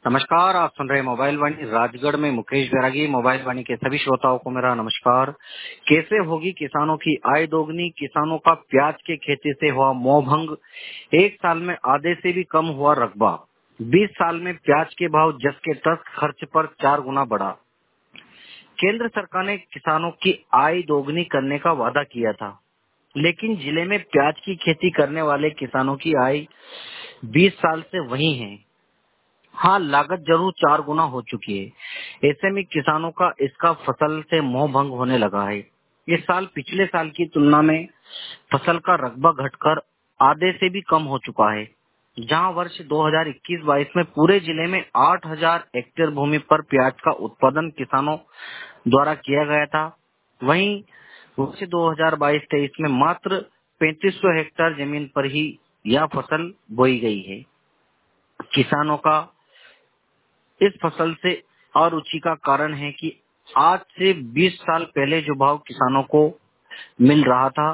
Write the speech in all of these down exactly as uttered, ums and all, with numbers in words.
नमस्कार, आप सुन रहे हैं मोबाइल वाणी। राजगढ़ में मुकेश बैरागी। मोबाइल वाणी के सभी श्रोताओं को मेरा नमस्कार। कैसे होगी किसानों की आय दोगुनी? किसानों का प्याज के खेती से हुआ मोहभंग। एक साल में आधे से भी कम हुआ रकबा। बीस साल में प्याज के भाव जस के तस, खर्च पर चार गुना बढ़ा। केंद्र सरकार ने किसानों की आय दोगुनी करने का वादा किया था, लेकिन जिले में प्याज की खेती करने वाले किसानों की आय बीस साल से वही है। हाँ, लागत जरूर चार गुना हो चुकी है। ऐसे में किसानों का इसका फसल से मोह भंग होने लगा है। इस साल पिछले साल की तुलना में फसल का रकबा घटकर आधे से भी कम हो चुका है। जहां वर्ष दो हज़ार इक्कीस बाईस में पूरे जिले में आठ हज़ार हेक्टेयर भूमि पर प्याज का उत्पादन किसानों द्वारा किया गया था, वहीं वर्ष दो हज़ार बाईस तेईस में मात्र पैंतीस सौ हेक्टेयर जमीन पर ही यह फसल बोई गई है। किसानों का इस फसल से अरुचि का कारण है कि आज से बीस साल पहले जो भाव किसानों को मिल रहा था,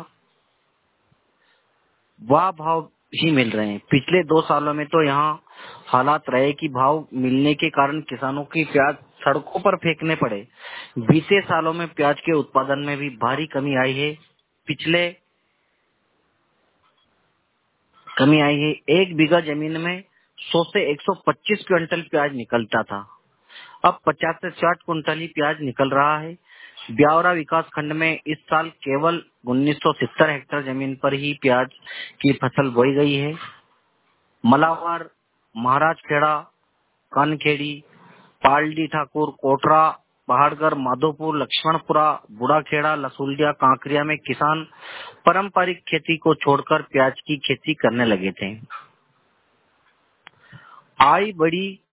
वह भाव ही मिल रहे हैं। पिछले दो सालों में तो यहाँ हालात रहे कि भाव मिलने के कारण किसानों की प्याज सड़कों पर फेंकने पड़े। बीते सालों में प्याज के उत्पादन में भी भारी कमी आई है। पिछले कमी आई है। एक बीघा जमीन में सौ से एक सौ पच्चीस क्विंटल प्याज निकलता था, अब पचास से साठ कुंटल ही प्याज निकल रहा है। ब्यावरा विकास खंड में इस साल केवल उन्नीस सौ सत्तर हेक्टेयर जमीन पर ही प्याज की फसल बोई गई है। मलावर, महाराजखेड़ा, कानखेड़ी, पालडी ठाकुर, कोटरा, पहाड़गढ़, माधोपुर, लक्ष्मणपुरा, बुढ़ाखेड़ा, लसुलिया, कांकरिया में किसान पारंपरिक खेती को छोड़कर प्याज की खेती करने लगे थे। आय बढ़ी